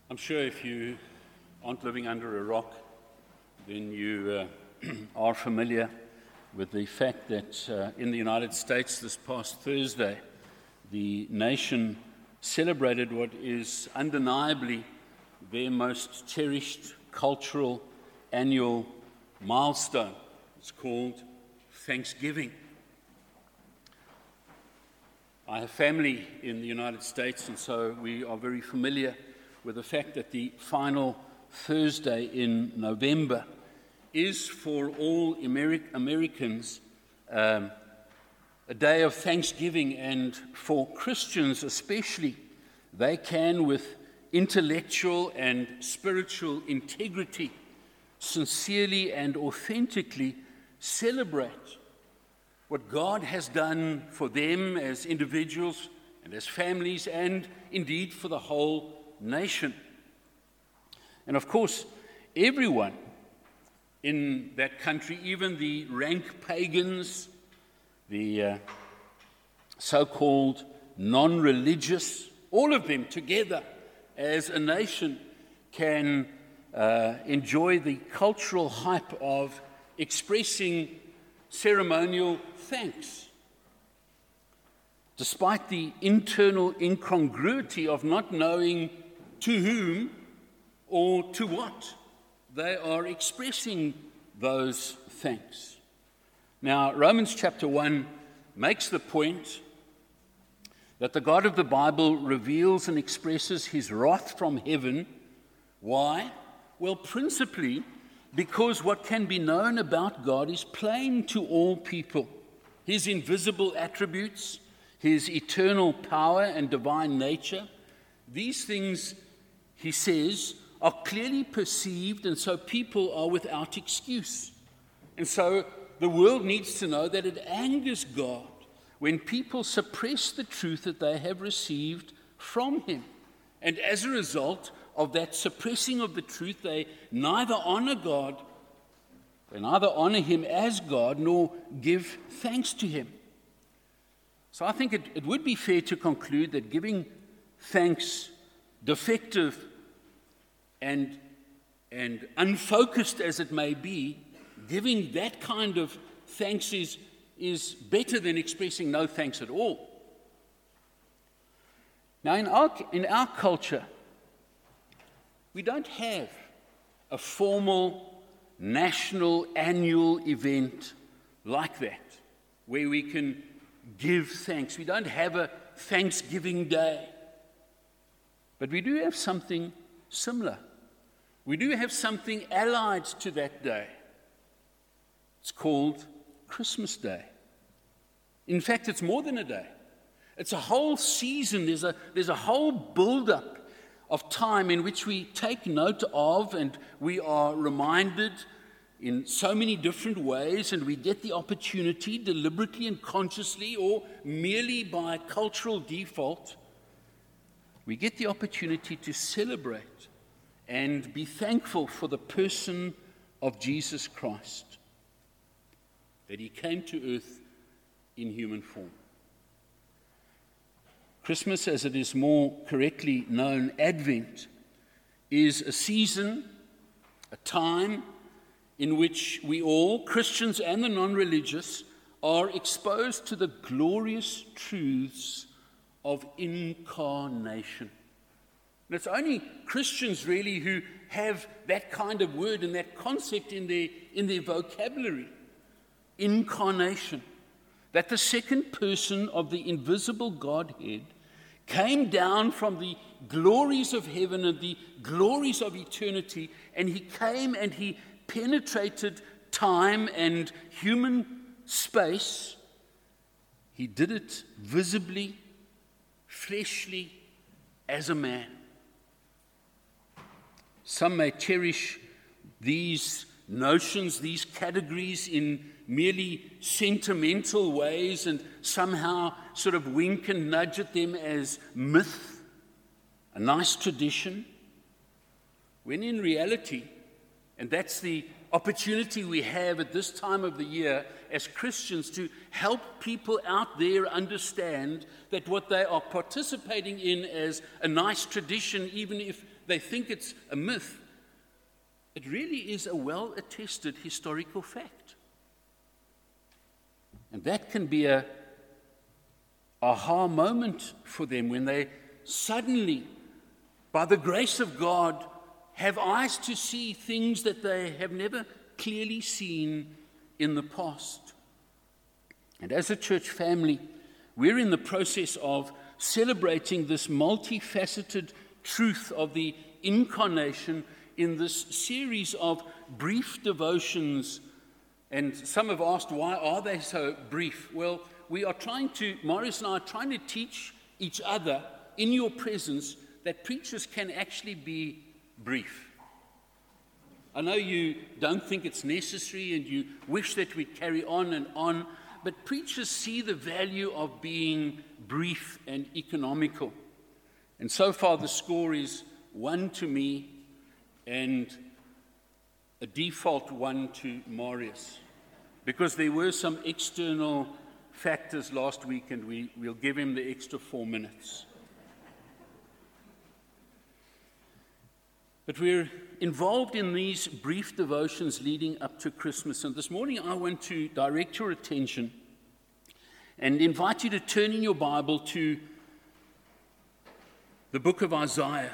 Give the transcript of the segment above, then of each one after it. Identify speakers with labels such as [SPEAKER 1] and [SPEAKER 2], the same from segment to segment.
[SPEAKER 1] I'm sure if you aren't living under a rock, then you are familiar with the fact that in the United States this past Thursday, the nation celebrated what is undeniably their most cherished cultural annual milestone. It's called Thanksgiving. I have family in the United States, and so we are very familiar with the fact that the final Thursday in November is for all Americans a day of thanksgiving, and for Christians especially, they can, with intellectual and spiritual integrity, sincerely and authentically celebrate what God has done for them as individuals and as families, and indeed for the whole nation. And of course, everyone in that country, even the rank pagans, the so-called non-religious, all of them together as a nation can enjoy the cultural hype of expressing ceremonial thanks, despite the internal incongruity of not knowing to whom or to what they are expressing those thanks. Now, Romans chapter 1 makes the point that the God of the Bible reveals and expresses his wrath from heaven. Why? Well, principally because what can be known about God is plain to all people. His invisible attributes, his eternal power and divine nature, these things, he says, are clearly perceived, and so people are without excuse. And so the world needs to know that it angers God when people suppress the truth that they have received from him. And as a result of that suppressing of the truth, they neither honor God, they neither honor him as God, nor give thanks to him. So I think it would be fair to conclude that giving thanks, defective and unfocused as it may be, giving that kind of thanks is better than expressing no thanks at all. Now, in our culture, we don't have a formal national annual event like that, where we can give thanks. We don't have a Thanksgiving Day. But we do have something similar. We do have something allied to that day. It's called Christmas Day. In fact, it's more than a day. It's a whole season. There's a whole build-up of time in which we take note of, and we are reminded in so many different ways, and we get the opportunity, deliberately and consciously, or merely by cultural default, we get the opportunity to celebrate and be thankful for the person of Jesus Christ, that he came to earth in human form. Christmas, as it is more correctly known, Advent, is a season, a time in which we all, Christians and the non-religious, are exposed to the glorious truths of incarnation. And it's only Christians really who have that kind of word and that concept in their vocabulary, incarnation, that the second person of the invisible Godhead came down from the glories of heaven and the glories of eternity, and he came and he penetrated time and human space. He did it visibly, fleshly, as a man. Some may cherish these notions, these categories in merely sentimental ways and somehow sort of wink and nudge at them as myth, a nice tradition, when in reality, and that's the opportunity we have at this time of the year as Christians to help people out there understand that what they are participating in as a nice tradition, even if they think it's a myth. It really is a well-attested historical fact. And that can be a aha moment for them when they suddenly, by the grace of God, have eyes to see things that they have never clearly seen in the past. And as a church family, we're in the process of celebrating this multifaceted truth of the incarnation in this series of brief devotions. And some have asked, why are they so brief? Well, Marius and I are trying to teach each other in your presence that preachers can actually be brief. I know you don't think it's necessary and you wish that we carry on, but preachers see the value of being brief and economical. And so far the score is 1 to me and a default 1 to Marius, because there were some external factors last week and we'll give him the extra 4 minutes. But we're involved in these brief devotions leading up to Christmas. And this morning I want to direct your attention and invite you to turn in your Bible to the book of Isaiah.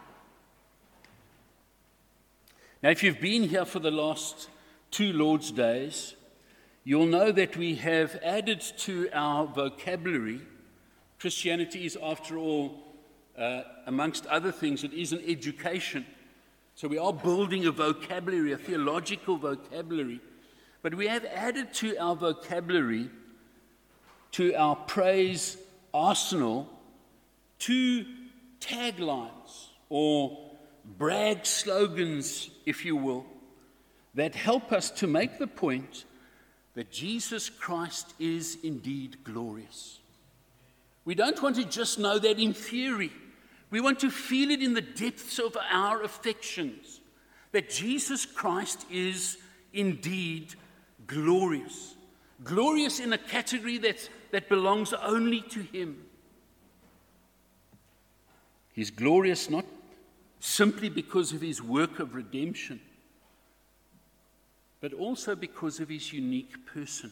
[SPEAKER 1] Now, if you've been here for the last 2 Lord's Days, you'll know that we have added to our vocabulary. Christianity is, after all, amongst other things, it is an education. So we are building a vocabulary, a theological vocabulary. But we have added to our vocabulary, to our praise arsenal, 2 taglines or brag slogans, if you will, that help us to make the point that Jesus Christ is indeed glorious. We don't want to just know that in theory. We want to feel it in the depths of our affections, that Jesus Christ is indeed glorious. Glorious in a category that belongs only to him. He's glorious not simply because of his work of redemption, but also because of his unique person.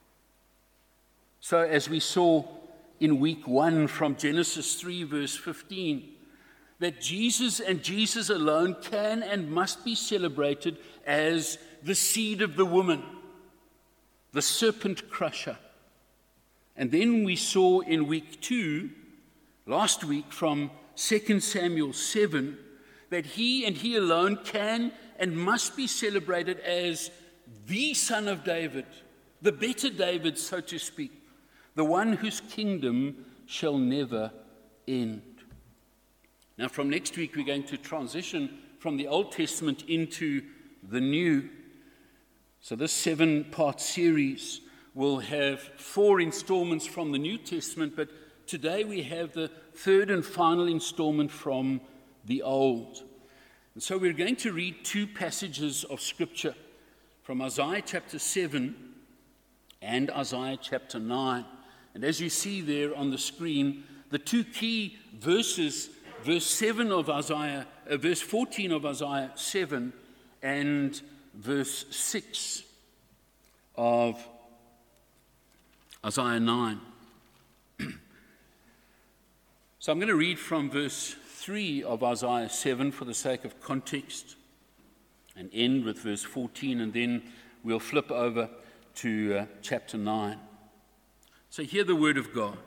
[SPEAKER 1] So as we saw in week 1 from Genesis 3 verse 15, that Jesus and Jesus alone can and must be celebrated as the seed of the woman, the serpent crusher. And then we saw in week 2, last week from 2 Samuel 7, that he and he alone can and must be celebrated as the Son of David, the better David, so to speak, the one whose kingdom shall never end. Now, from next week, we're going to transition from the Old Testament into the New. So this 7-part series will have 4 installments from the New Testament, but today we have the 3rd and final installment from the Old. And so we're going to read 2 passages of Scripture from Isaiah chapter 7 and Isaiah chapter 9. And as you see there on the screen, the 2 key verses, verse 7 of Isaiah, verse 14 of Isaiah 7, and verse 6 of Isaiah 9. So I'm going to read from verse 3 of Isaiah 7 for the sake of context, and end with verse 14, and then we'll flip over to chapter 9. So hear the word of God.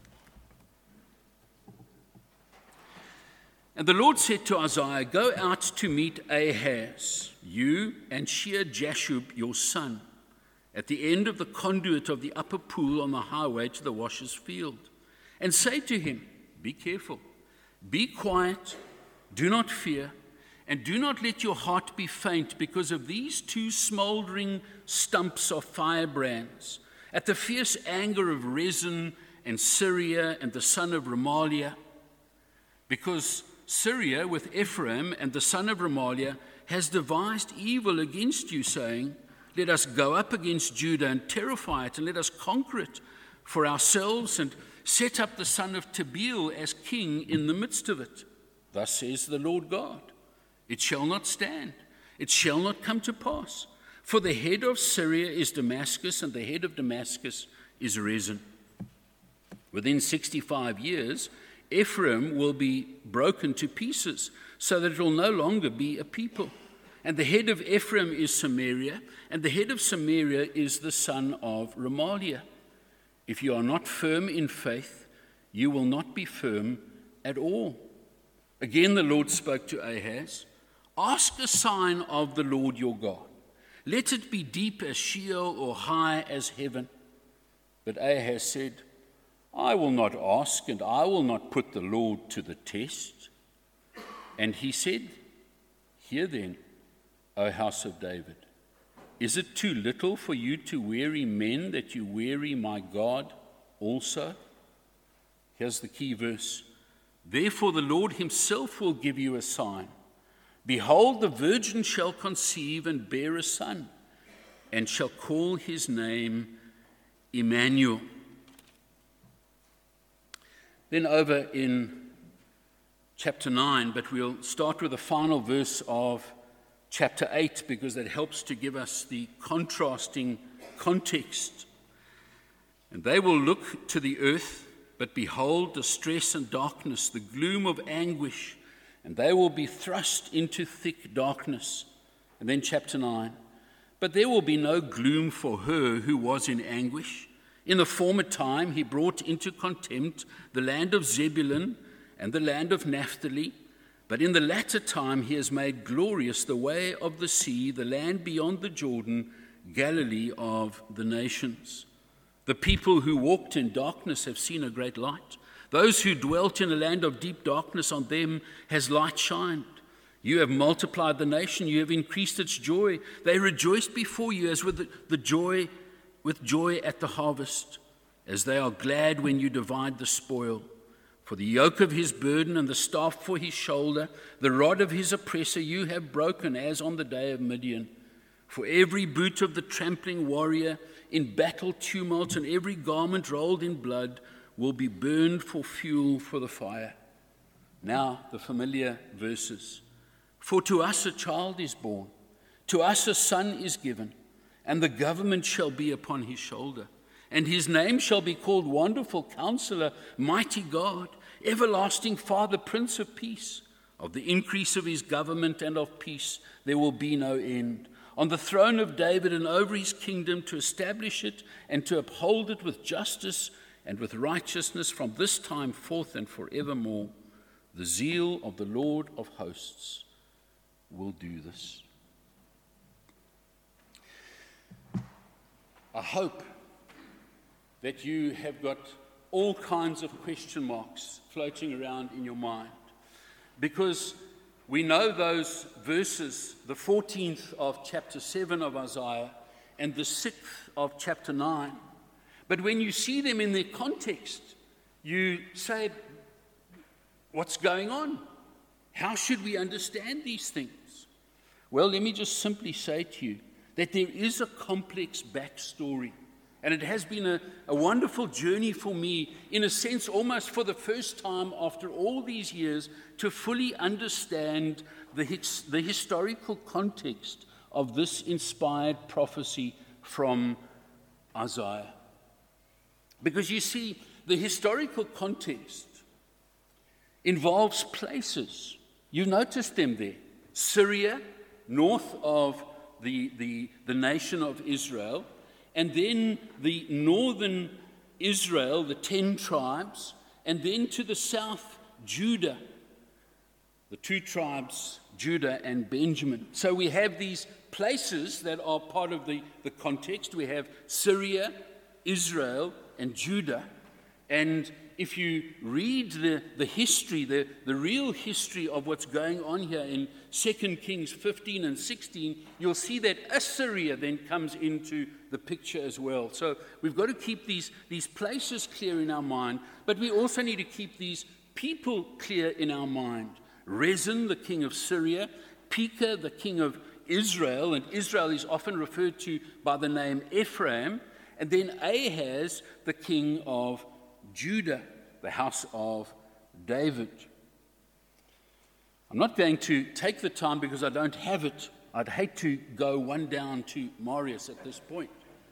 [SPEAKER 1] And the Lord said to Isaiah, "Go out to meet Ahaz, you and Shear-Jashub your son, at the end of the conduit of the upper pool on the highway to the washer's field, and say to him, be careful, be quiet, do not fear, and do not let your heart be faint because of these 2 smoldering stumps of firebrands, at the fierce anger of Rezin and Syria and the son of Remaliah, because Syria with Ephraim and the son of Remaliah has devised evil against you, saying, let us go up against Judah and terrify it, and let us conquer it for ourselves and set up the son of Tabeel as king in the midst of it. Thus says the Lord God, it shall not stand, it shall not come to pass. For the head of Syria is Damascus, and the head of Damascus is Rezin. Within 65 years, Ephraim will be broken to pieces, so that it will no longer be a people. And the head of Ephraim is Samaria, and the head of Samaria is the son of Remaliah. If you are not firm in faith, you will not be firm at all. Again the Lord spoke to Ahaz, ask a sign of the Lord your God. Let it be deep as Sheol or high as heaven. But Ahaz said, I will not ask, and I will not put the Lord to the test. And he said, hear then, O house of David, is it too little for you to weary men that you weary my God also? Here's the key verse. Therefore the Lord himself will give you a sign. Behold, the virgin shall conceive and bear a son, and shall call his name Emmanuel. Then over in chapter 9, but we'll start with the final verse of chapter 8, because that helps to give us the contrasting context. And they will look to the earth, but behold distress and darkness, the gloom of anguish, and they will be thrust into thick darkness. And then chapter 9, but there will be no gloom for her who was in anguish. In the former time he brought into contempt the land of Zebulun and the land of Naphtali, but in the latter time he has made glorious the way of the sea, the land beyond the Jordan, Galilee of the nations. The people who walked in darkness have seen a great light. Those who dwelt in a land of deep darkness, on them has light shined. You have multiplied the nation, you have increased its joy. They rejoice before you as with joy at the harvest, as they are glad when you divide the spoil. For the yoke of his burden and the staff for his shoulder, the rod of his oppressor you have broken, as on the day of Midian. For every boot of the trampling warrior in battle tumult and every garment rolled in blood will be burned for fuel for the fire. Now the familiar verses. For to us a child is born, to us a son is given, and the government shall be upon his shoulder. And his name shall be called Wonderful Counselor, Mighty God, Everlasting Father, Prince of Peace. Of the increase of his government and of peace there will be no end. On the throne of David and over his kingdom, to establish it and to uphold it with justice and with righteousness from this time forth and forevermore. The zeal of the Lord of hosts will do this. I hope that you have got all kinds of question marks floating around in your mind, because we know those verses, the 14th of chapter 7 of Isaiah and the 6th of chapter 9. But when you see them in their context, you say, what's going on? How should we understand these things? Well, let me just simply say to you that there is a complex backstory. And it has been a wonderful journey for me, in a sense, almost for the first time after all these years, to fully understand the historical context of this inspired prophecy from Isaiah. Because you see, the historical context involves places. You noticed them there. Syria, north of the nation of Israel, and then the northern Israel, the 10 tribes, and then to the south, Judah, the 2 tribes, Judah and Benjamin. So we have these places that are part of the context. We have Syria, Israel, and Judah. And if you read the history, the real history of what's going on here in 2 Kings 15 and 16, you'll see that Assyria then comes into the picture as well. So we've got to keep these places clear in our mind, but we also need to keep these people clear in our mind. Rezin, the king of Syria, Pekah, the king of Israel, and Israel is often referred to by the name Ephraim, and then Ahaz, the king of Judah, the house of David. I'm not going to take the time because I don't have it. I'd hate to go one down to Marius at this point.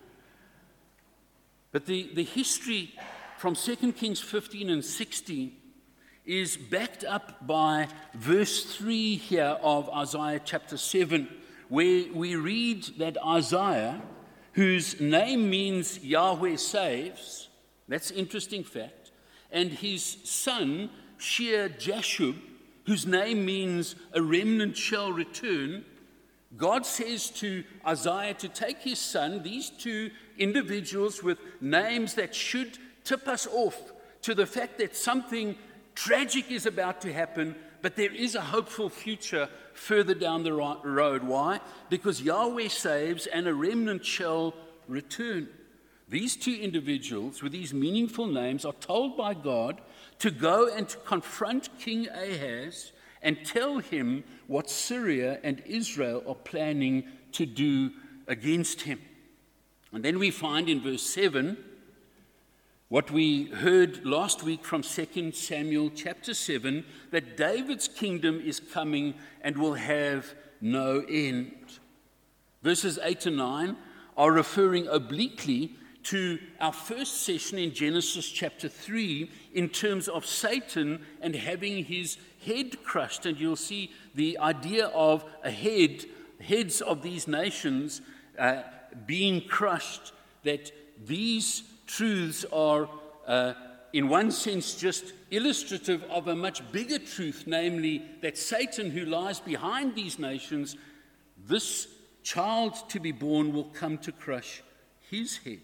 [SPEAKER 1] But the history from 2 Kings 15 and 16 is backed up by verse 3 here of Isaiah chapter 7, where we read that Isaiah, whose name means Yahweh saves, that's an interesting fact, and his son, Shear-Jashub, whose name means a remnant shall return, God says to Isaiah to take his son, these two individuals with names that should tip us off to the fact that something tragic is about to happen, but there is a hopeful future further down the road. Why? Because Yahweh saves and a remnant shall return. These two individuals with these meaningful names are told by God to go and to confront King Ahaz and tell him what Syria and Israel are planning to do against him. And then we find in verse 7 what we heard last week from 2 Samuel chapter 7, that David's kingdom is coming and will have no end. Verses 8 and 9 are referring obliquely to our first session in Genesis chapter 3 in terms of Satan and having his head crushed. And you'll see the idea of heads of these nations being crushed, that these truths are, in one sense, just illustrative of a much bigger truth, namely that Satan, who lies behind these nations, this child to be born will come to crush his head.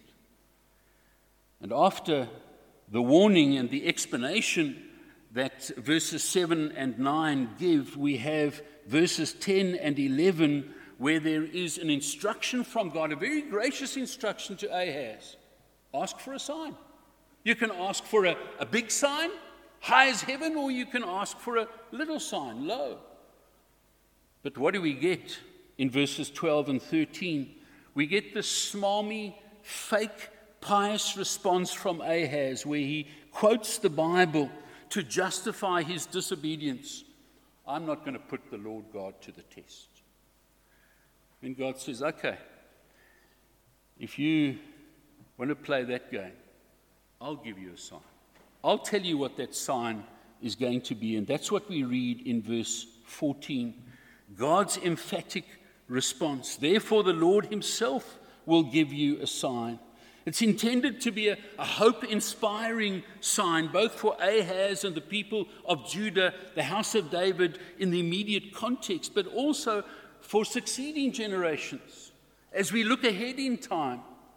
[SPEAKER 1] And after the warning and the explanation that verses 7 and 9 give, we have verses 10 and 11 where there is an instruction from God, a very gracious instruction to Ahaz. Ask for a sign. You can ask for a big sign, high as heaven, or you can ask for a little sign, low. But what do we get in verses 12 and 13? We get this smarmy, fake, pious response from Ahaz, where he quotes the Bible to justify his disobedience. I'm not going to put the Lord God to the test. And God says, okay, if you want to play that game, I'll give you a sign. I'll tell you what that sign is going to be. And that's what we read in verse 14. God's emphatic response. Therefore, the Lord himself will give you a sign. It's intended to be a hope-inspiring sign, both for Ahaz and the people of Judah, the house of David in the immediate context, but also for succeeding generations. As we look ahead in time,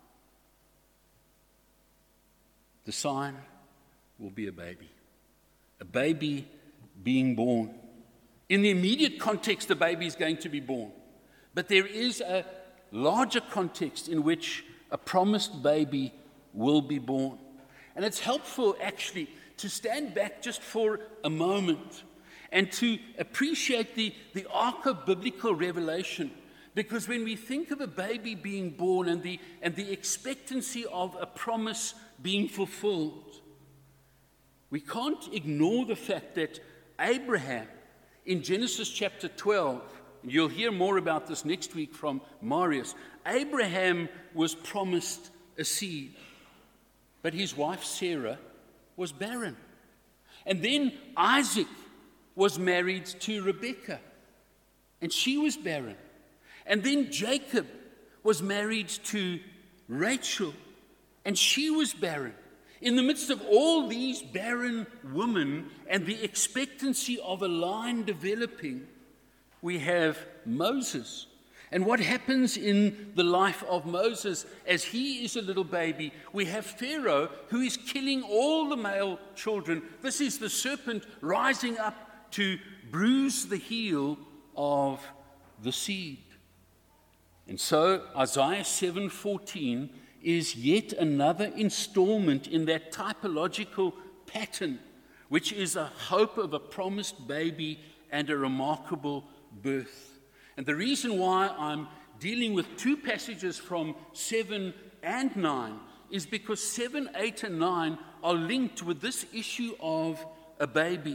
[SPEAKER 1] the sign will be a baby being born. In the immediate context, the baby is going to be born. But there is a larger context in which a promised baby will be born. And it's helpful, actually, to stand back just for a moment and to appreciate the arc of biblical revelation. Because when we think of a baby being born and the expectancy of a promise being fulfilled, we can't ignore the fact that Abraham, in Genesis chapter 12, and you'll hear more about this next week from Marius, Abraham was promised a seed, but his wife Sarah was barren. And then Isaac was married to Rebekah, and she was barren. And then Jacob was married to Rachel, and she was barren. In the midst of all these barren women and the expectancy of a line developing, we have Moses. And what happens in the life of Moses as he is a little baby? We have Pharaoh, who is killing all the male children. This is the serpent rising up to bruise the heel of the seed. And so Isaiah 7:14 is yet another installment in that typological pattern, which is a hope of a promised baby and a remarkable birth. And the reason why I'm dealing with two passages from 7 and 9 is because 7, 8, and 9 are linked with this issue of a baby.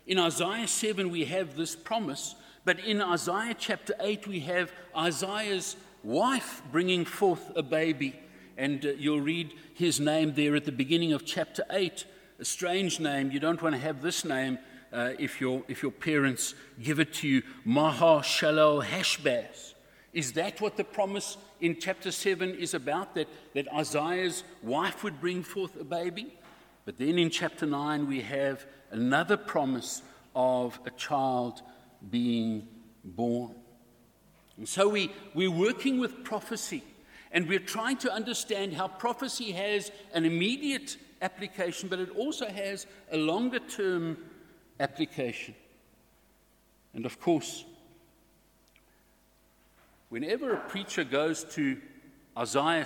[SPEAKER 1] In Isaiah 7, we have this promise, but in Isaiah chapter 8, we have Isaiah's wife bringing forth a baby. And you'll read his name there at the beginning of chapter 8, a strange name. You don't want to have this name if your parents give it to you, Maha-Shalal-Hashbaz. Is that what the promise in chapter 7 is about, that Isaiah's wife would bring forth a baby? But then in chapter 9, we have another promise of a child being born. And so we're working with prophecy, and we're trying to understand how prophecy has an immediate application, but it also has a longer-term application. And of course, whenever a preacher goes to Isaiah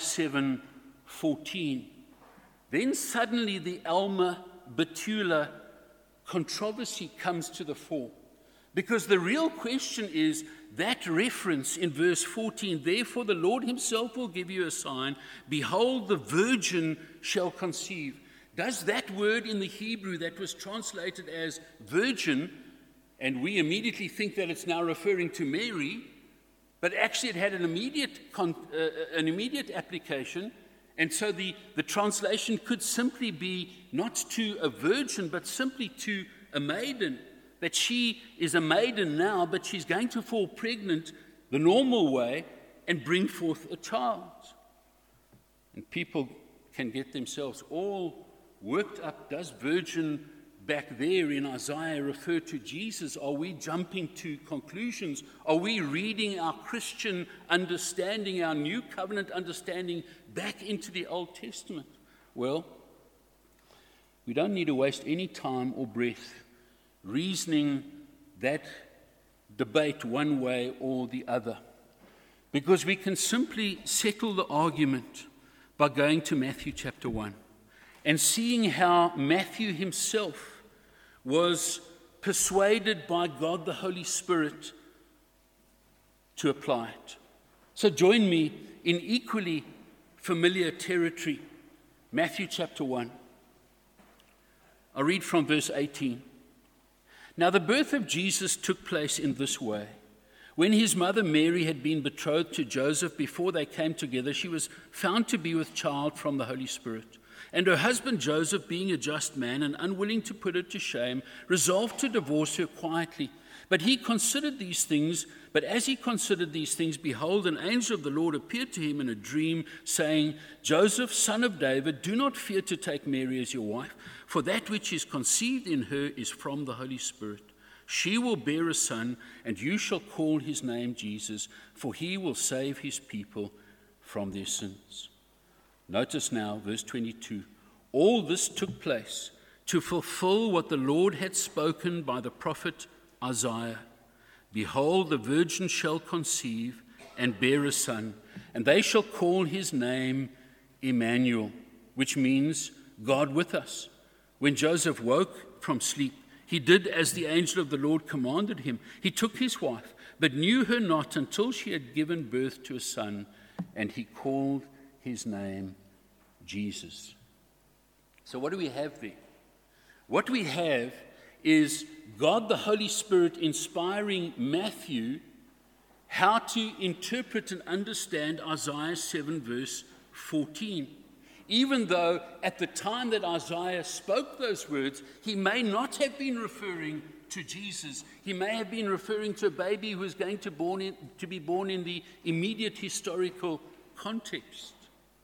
[SPEAKER 1] 7:14, then suddenly the Alma Betula controversy comes to the fore. Because the real question is that reference in verse 14, therefore the Lord himself will give you a sign, behold, the virgin shall conceive. Does that word in the Hebrew that was translated as virgin, and we immediately think that it's now referring to Mary, but actually it had an immediate application, and so the translation could simply be not to a virgin, but simply to a maiden, that she is a maiden now, but she's going to fall pregnant the normal way and bring forth a child. And people can get themselves all worked up. Does virgin back there in Isaiah refer to Jesus? Are we jumping to conclusions? Are we reading our Christian understanding, our new covenant understanding, back into the Old Testament? Well, we don't need to waste any time or breath reasoning that debate one way or the other, because we can simply settle the argument by going to Matthew chapter 1 and seeing how Matthew himself was persuaded by God the Holy Spirit to apply it. So join me in equally familiar territory, Matthew chapter 1. I'll read from verse 18. Now the birth of Jesus took place in this way. When his mother Mary had been betrothed to Joseph, before they came together, she was found to be with child from the Holy Spirit. And her husband Joseph, being a just man and unwilling to put her to shame, resolved to divorce her quietly. But as he considered these things, behold, an angel of the Lord appeared to him in a dream, saying, Joseph, son of David, do not fear to take Mary as your wife, for that which is conceived in her is from the Holy Spirit. She will bear a son, and you shall call his name Jesus, for he will save his people from their sins. Notice now, verse 22. All this took place to fulfill what the Lord had spoken by the prophet Isaiah. Behold, the virgin shall conceive and bear a son, and they shall call his name Emmanuel, which means God with us. When Joseph woke from sleep, he did as the angel of the Lord commanded him. He took his wife, but knew her not until she had given birth to a son, and he called his name Jesus. So what do we have there? What we have is God the Holy Spirit inspiring Matthew how to interpret and understand Isaiah 7 verse 14. Even though at the time that Isaiah spoke those words, he may not have been referring to Jesus. He may have been referring to a baby who was going to be born in the immediate historical context.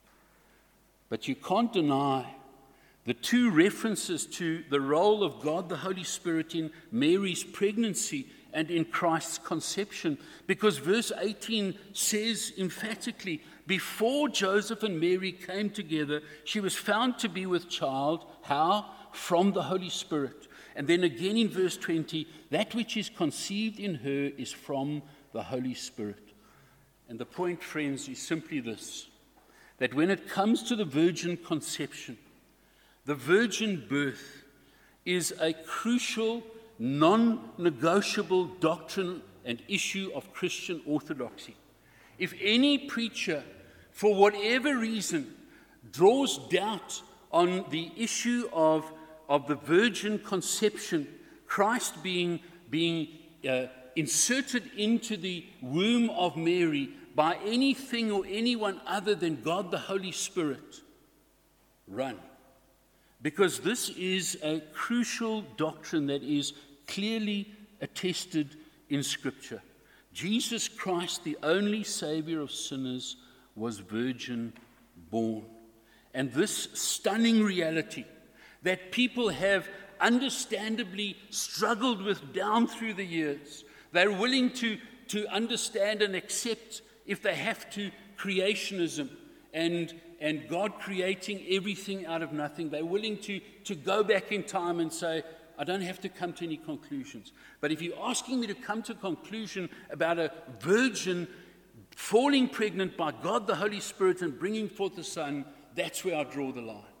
[SPEAKER 1] But you can't deny the two references to the role of God the Holy Spirit in Mary's pregnancy and in Christ's conception, because verse 18 says emphatically, before Joseph and Mary came together, she was found to be with child. How? From the Holy Spirit. And then again in verse 20, that which is conceived in her is from the Holy Spirit. And the point, friends, is simply this, that when it comes to the virgin conception, the virgin birth is a crucial, non-negotiable doctrine and issue of Christian orthodoxy. If any preacher, for whatever reason, draws doubt on the issue of the virgin conception, Christ being inserted into the womb of Mary by anything or anyone other than God the Holy Spirit, run. Because this is a crucial doctrine that is clearly attested in Scripture. Jesus Christ, the only Savior of sinners, was virgin born. And this stunning reality that people have understandably struggled with down through the years, they're willing to understand and accept, if they have to, creationism and God creating everything out of nothing. They're willing to go back in time and say, I don't have to come to any conclusions. But if you're asking me to come to a conclusion about a virgin falling pregnant by God the Holy Spirit and bringing forth the Son, that's where I draw the line.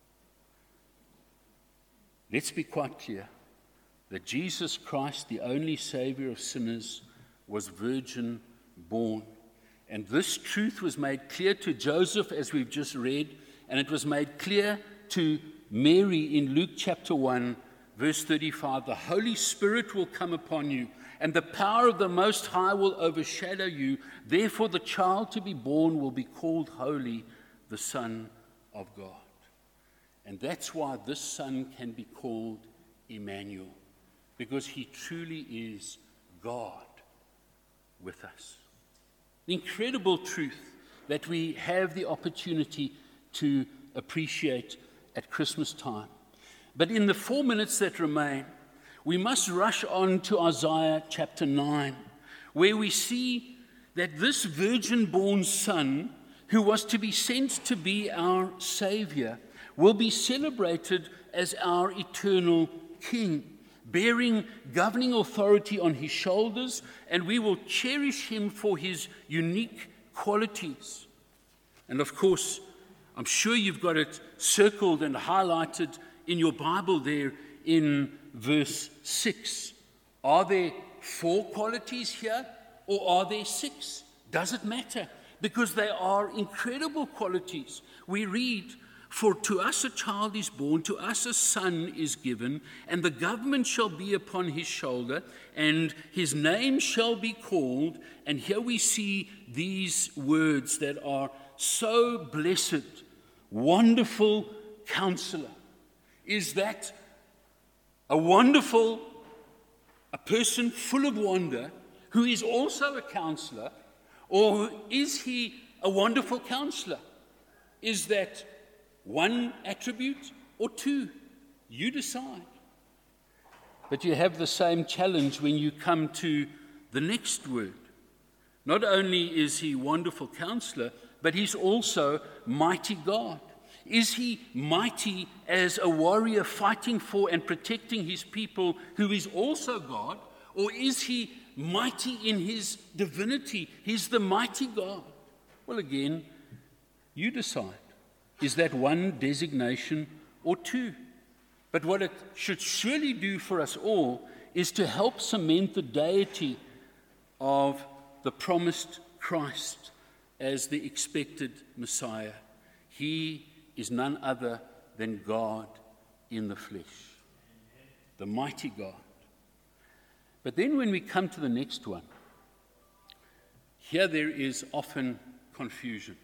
[SPEAKER 1] Let's be quite clear that Jesus Christ, the only Savior of sinners, was virgin born. And this truth was made clear to Joseph, as we've just read, and it was made clear to Mary in Luke chapter 1, verse 35. The Holy Spirit will come upon you, and the power of the Most High will overshadow you. Therefore, the child to be born will be called Holy, the Son of God. And that's why this Son can be called Emmanuel, because he truly is God with us. The incredible truth that we have the opportunity to appreciate at Christmas time. But in the 4 minutes that remain, we must rush on to Isaiah chapter 9, where we see that this virgin-born Son, who was to be sent to be our Savior, will be celebrated as our eternal King, bearing governing authority on his shoulders, and we will cherish him for his unique qualities. And of course, I'm sure you've got it circled and highlighted in your Bible there in verse 6. Are there 4 qualities here, or are there 6? Does it matter? Because they are incredible qualities. We read, for to us a child is born, to us a son is given, and the government shall be upon his shoulder, and his name shall be called. And here we see these words that are so blessed. Wonderful Counselor. Is that a person full of wonder who is also a counselor, or is he a wonderful counselor? Is that one attribute or 2? You decide. But you have the same challenge when you come to the next word. Not only is he wonderful counselor, but he's also mighty God. Is he mighty as a warrior fighting for and protecting his people who is also God? Or is he mighty in his divinity? He's the mighty God. Well, again, you decide. Is that one designation or 2? But what it should surely do for us all is to help cement the deity of the promised Christ as the expected Messiah. He is none other than God in the flesh, the mighty God. But then when we come to the next one, here there is often confusion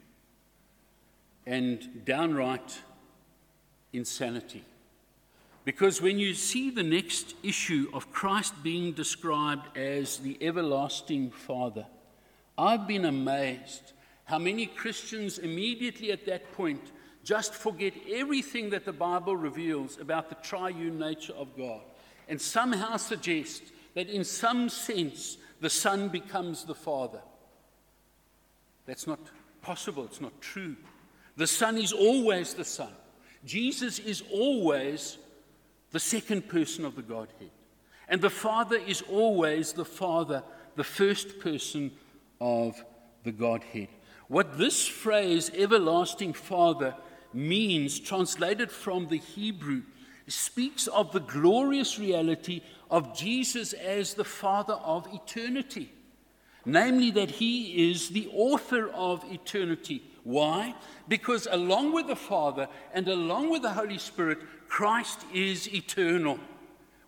[SPEAKER 1] and downright insanity. Because when you see the next issue of Christ being described as the everlasting Father, I've been amazed how many Christians immediately at that point just forget everything that the Bible reveals about the triune nature of God and somehow suggest that in some sense the Son becomes the Father. That's not possible. It's not true. The Son is always the Son. Jesus is always the second person of the Godhead. And the Father is always the Father, the first person of the Godhead. What this phrase, everlasting Father, means, translated from the Hebrew, speaks of the glorious reality of Jesus as the Father of eternity. Namely, that he is the author of eternity. Why? Because along with the Father and along with the Holy Spirit, Christ is eternal.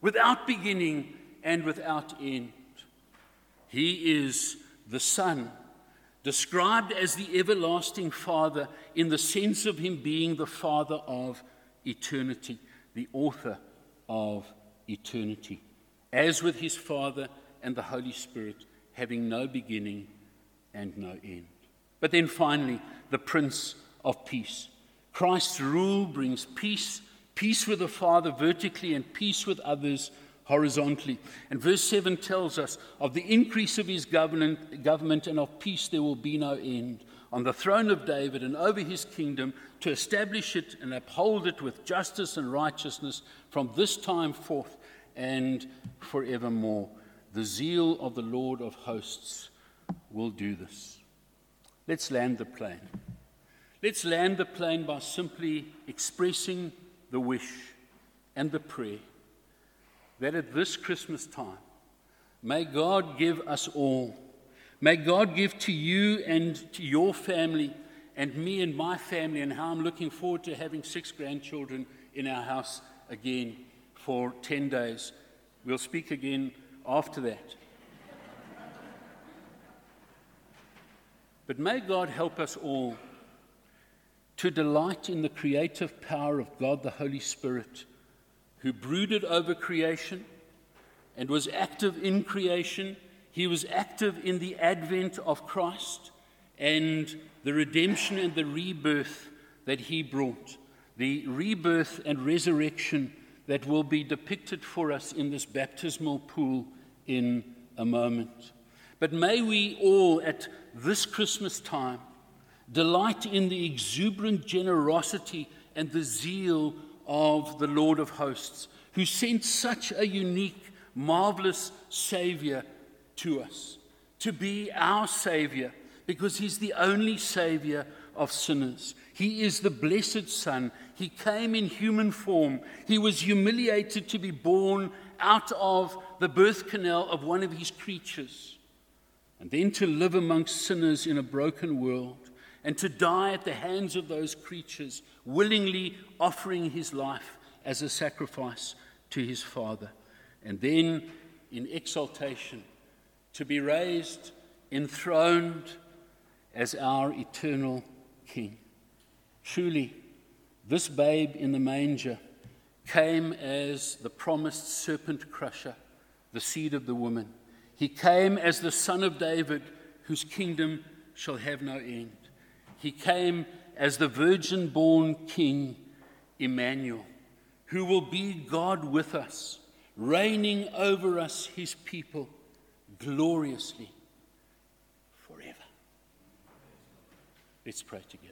[SPEAKER 1] without beginning and without end. He is the Son, described as the everlasting Father in the sense of him being the Father of eternity, the author of eternity, as with his Father and the Holy Spirit, having no beginning and no end. But then finally, the Prince of Peace. Christ's rule brings peace, peace with the Father vertically and peace with others horizontally. And verse 7 tells us of the increase of his government and of peace there will be no end on the throne of David and over his kingdom, to establish it and uphold it with justice and righteousness from this time forth and forevermore. The zeal of the Lord of hosts will do this. Let's land the plane. Let's land the plane by simply expressing the wish and the prayer that at this Christmas time, may God give us all, may God give to you and to your family and me and my family, and how I'm looking forward to having 6 grandchildren in our house again for 10 days. We'll speak again after that. But may God help us all to delight in the creative power of God the Holy Spirit, who brooded over creation and was active in creation. He was active in the advent of Christ and the redemption and the rebirth that he brought, the rebirth and resurrection that will be depicted for us in this baptismal pool in a moment. But may we all at this Christmas time delight in the exuberant generosity and the zeal of the Lord of hosts, who sent such a unique, marvelous Savior to us, to be our Savior, because he's the only Savior of sinners. He is the blessed Son. He came in human form. He was humiliated to be born out of the birth canal of one of his creatures, and then to live amongst sinners in a broken world, and to die at the hands of those creatures, willingly offering his life as a sacrifice to his Father. And then, in exaltation, to be raised, enthroned as our eternal King. Truly, this babe in the manger came as the promised serpent crusher, the seed of the woman. He came as the Son of David, whose kingdom shall have no end. He came as the virgin-born King, Emmanuel, who will be God with us, reigning over us, his people, gloriously forever. Let's pray together.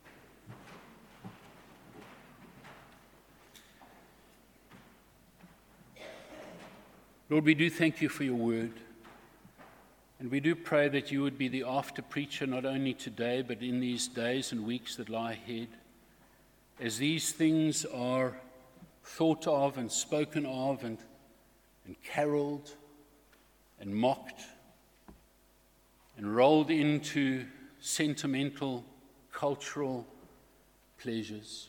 [SPEAKER 1] Lord, we do thank you for your word. And we do pray that you would be the after preacher, not only today, but in these days and weeks that lie ahead. As these things are thought of and spoken of and caroled and mocked and rolled into sentimental, cultural pleasures.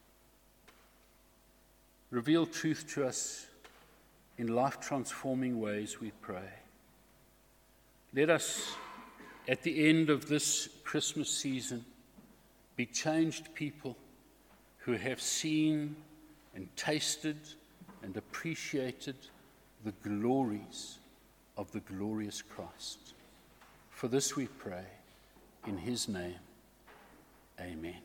[SPEAKER 1] Reveal truth to us in life-transforming ways, we pray. Let us, at the end of this Christmas season, be changed people who have seen and tasted and appreciated the glories of the glorious Christ. For this we pray, in his name, amen.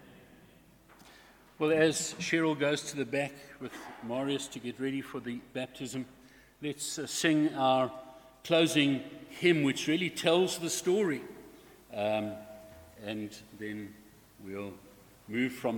[SPEAKER 1] Well, as Cheryl goes to the back with Marius to get ready for the baptism, let's sing our closing hymn, which really tells the story. And then we'll move from